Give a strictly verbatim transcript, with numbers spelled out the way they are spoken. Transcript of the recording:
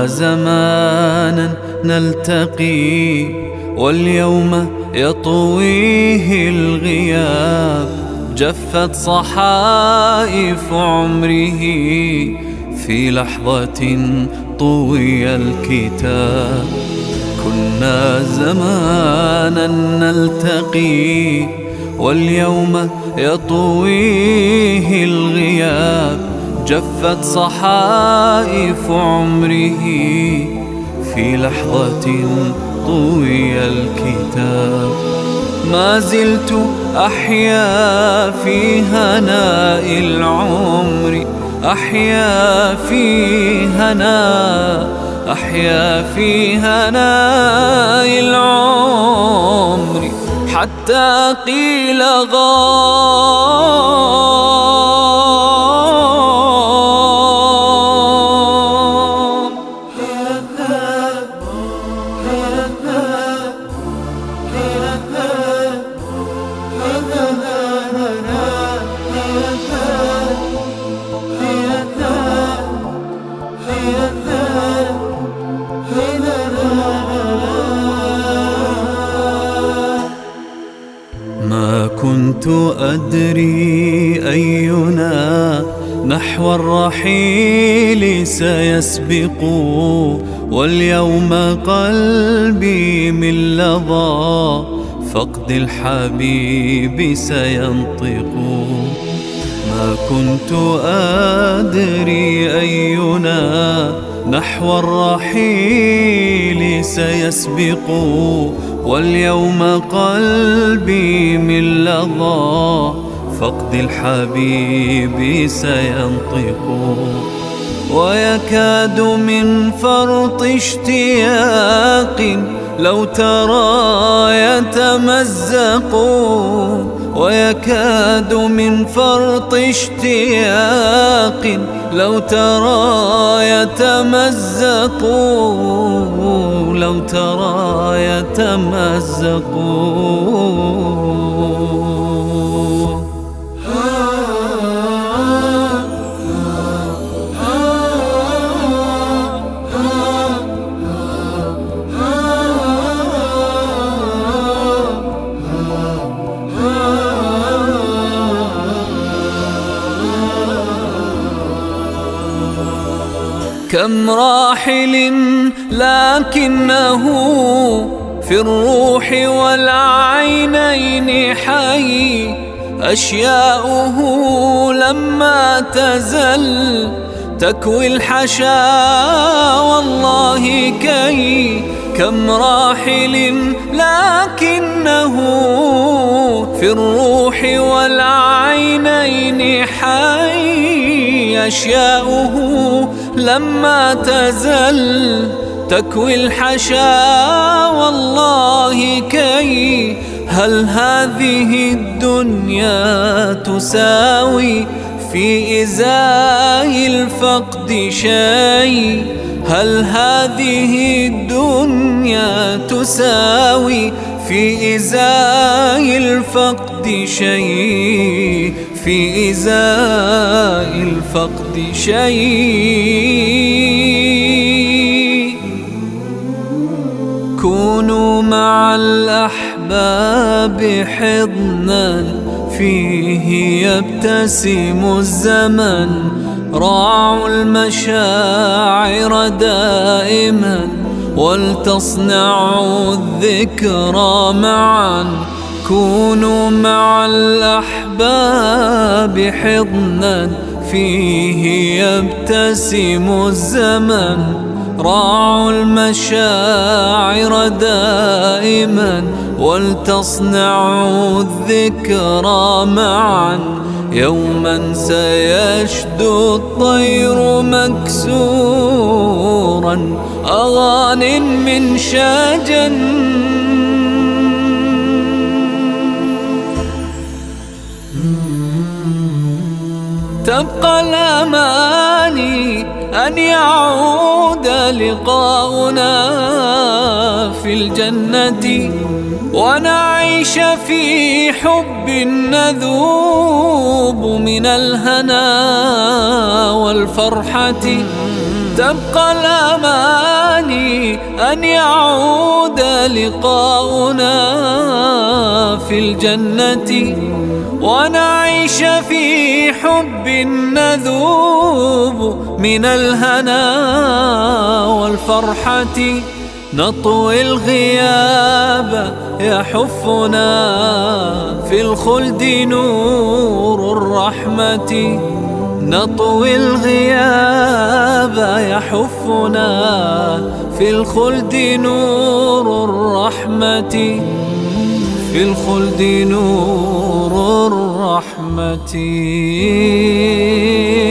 زمانا نلتقي واليوم يطويه الغياب، جفت صحائف عمره في لحظة طوي الكتاب. كنا زمانا نلتقي واليوم يطويه الغياب، جفت صحائف عمره في لحظة طوي الكتاب. ما زلت أحيا في هناء العمر، أحيا في هناء أحيا في هناء العمر، حتى قيل غام. ما كنت أدري أينا نحو الرحيل سيسبق، واليوم قلبي من لظى فقد الحبيب سينطق. ما كنت أدري أينا نحو الرحيل سيسبق، واليوم قلبي من لظى فقد الحبيب سينطق. ويكاد من فرط اشتياق لو ترى يتمزق، ويكاد من فرط اشتياق لو ترى يتمزق، لو ترى يتمزق. كم راحل لكنه في الروح والعينين حي، أشياؤه لما تزل تكوي الحشا والله كي. كم راحل لكنه في الروح والعينين حي، أشياؤه لما تزل تكوي الحشا والله كي. هل هذه الدنيا تساوي في إزاء الفقد شيء؟ هل هذه الدنيا تساوي في إزاء الفقد شيء؟ في إزاء الفقد شيء. كونوا مع الأحباب حضنا فيه يبتسم الزمن، راعوا المشاعر دائما ولتصنعوا الذكرى معا. كونوا مع الأحباب حضنا فيه يبتسم الزمن، راعوا المشاعر دائما ولتصنعوا الذكرى معا. يوما سيشدو الطير مكسورا أغان من شجن، تبقى الأماني أن يعود لقاؤنا في الجنة، ونعيش في حب نذوب من الهنا والفرحة. تبقى الأماني أن يعود لقاؤنا في الجنة، ونعيش في حب نذوب من الهنا والفرحة. نطوي الغياب يحفنا في الخلد نور الرحمة، نطوي الغياب يحفنا في الخلد نور الرحمة، في الخلد نور الرحمة.